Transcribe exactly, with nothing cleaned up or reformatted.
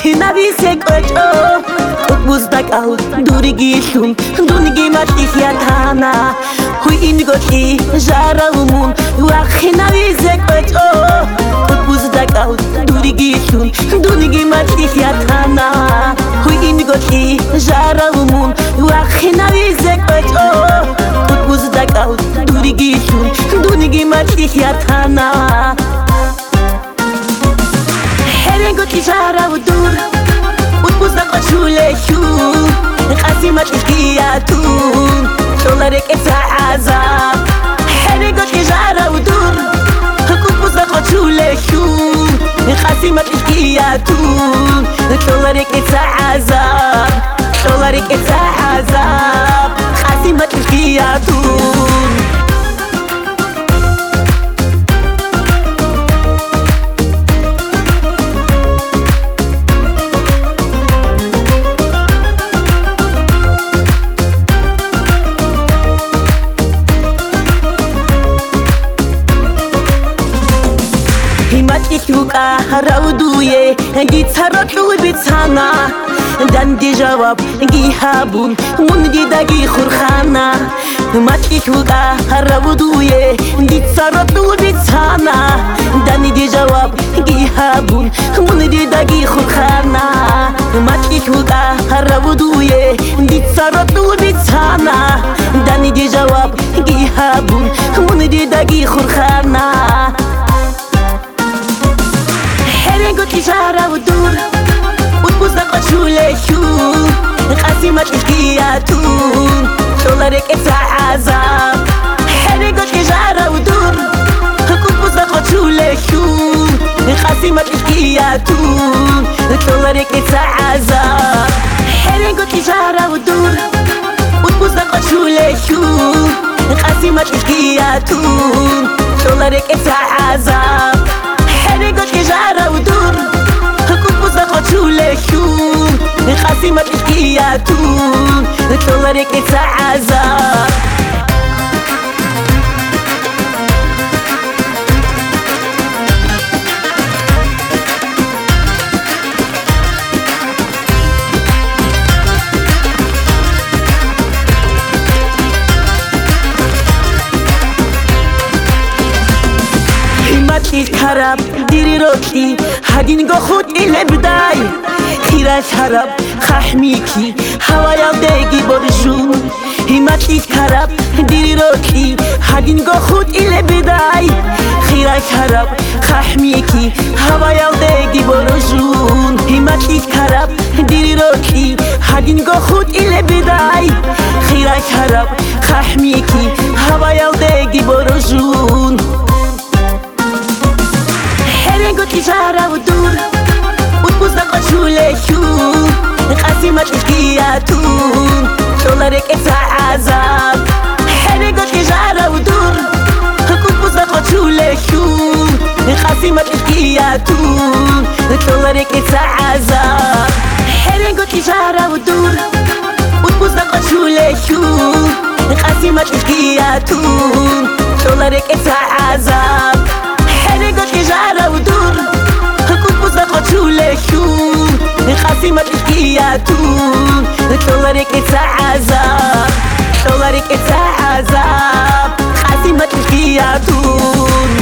نویسه کجا بوزدکاو دورگیشون دونگی ماتیخیا تانا هوی این گوشی جارمون وقتی نویسه کجا بوزدکاو دورگیشون دونگی ماتیخیا تانا هوی این گوشی جارمون وقتی نویسه کجا بوزدکاو دورگیشون دونگی ماتیخیا تانا هرنگو تجارة ودور وتبوزك وتشولشون قاسمة الكياتون شغلك اتعذاب هرنگو تجارة ودور وتبوزك وتشولشون قاسمة الكياتون شغلك اتعذاب شغلك اتعذاب قاسمة الكياتون Матишука раудуе гитару бицана данди жаваб гихабун мунги даги хурхана Матишука раудуе гитару бицана данди жаваб гихабун мунги даги хурхана Матишука раудуе гитару бицана данди жаваб гихабун мунги даги хурхана هرنگو تجارة ودور وتبوزك وتشولشون قاسمة الكياتون شغلك اتعذاب هرنگو تجارة ودور وتبوزك وتشولشون قاسمة الكياتون شغلك اتعذاب هرنگو تجارة ودور وتبوزك وتشولشون قاسمة الكياتون شغلك اتعذاب هرنگو تجارة ودور كوبوزك وتشولشون قاسمة الكياتون شغلك اتعذاب الكرب ديري روكي هادين خود إلى بداي خيرا شرب خحميكي هوايا دايقي برجون همات الكرب ديري روكي هادين خود إلى بداي خيرا شرب خحميكي هوايا دايقي برجون همات الكرب ديري روكي هادين خود إلى بداي خيرا شرب خحميكي هوايا دايقي برجون هرنگو تجارة ودور وتبوزك وتشولشون قاسمة الكياتون شغلك اتعذاب هرنگو تجارة ودور وتبوزك وتشولشون قاسمة الكياتون شغلك اتعذاب هرنگو تجارة ودور وتبوزك وتشولشون قاسمة الكياتون شغلك اتعذاب هرنگو تجارة ودور كوبوزك وتشولشون قاسمة الكياتون شغلك اتعذاب شغلك اتعذاب قاسمة الكياتون